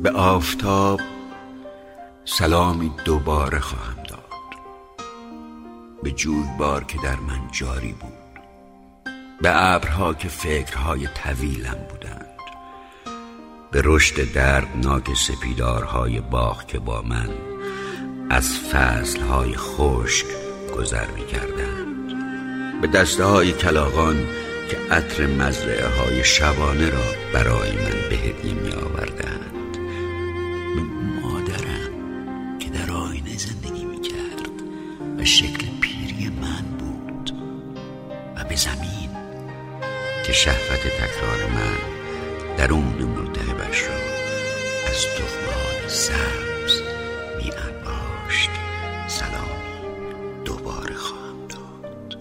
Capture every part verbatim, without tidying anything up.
به آفتاب سلامی دوباره خواهم داد، به جویبار که در من جاری بود، به ابرها که فکرهای طویلم بودند، به رشد دردناک سپیدارهای باغ که با من از فصلهای خشک گذر می کردند، به دسته های کلاغان که عطر مزرعه های شبانه را برای من به هدیه می آوردند، به مادرم که در آینه زندگی می کرد و شکل پیری من بود، و به زمین که شهوت تکرار من درون ملتهبش را از تخم‌های سبز می انباشت. سلامی دوباره خواهم داد.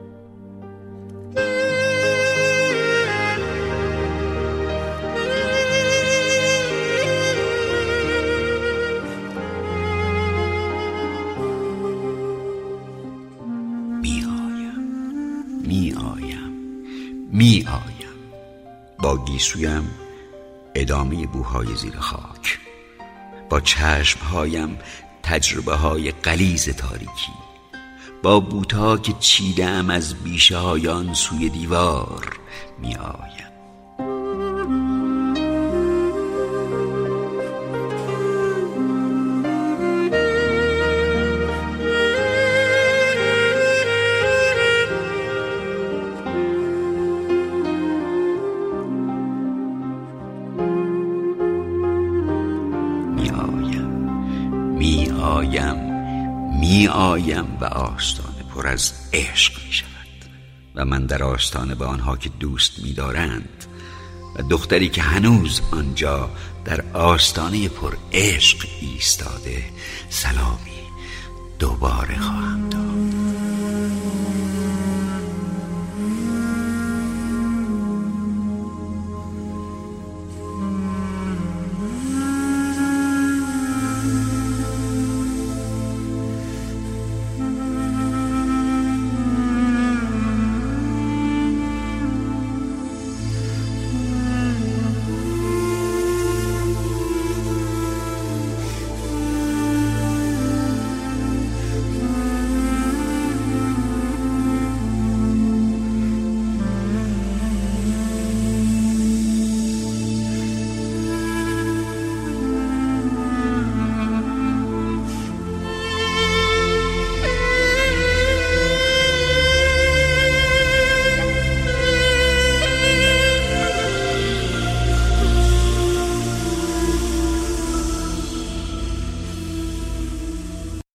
می آیم می آیم می آیم با گیسویم ادامه بوهای زیر خاک، با چشمهایم تجربه های غلیظ تاریکی، با بوتا که چیدم از بیشه های آن سوی دیوار می آیم. می آیم می آیم و آستانه پر از عشق می شود و من در آستانه به آنها که دوست می دارند و دختری که هنوز آنجا در آستانه پر عشق ایستاده سلامی دوباره خواهم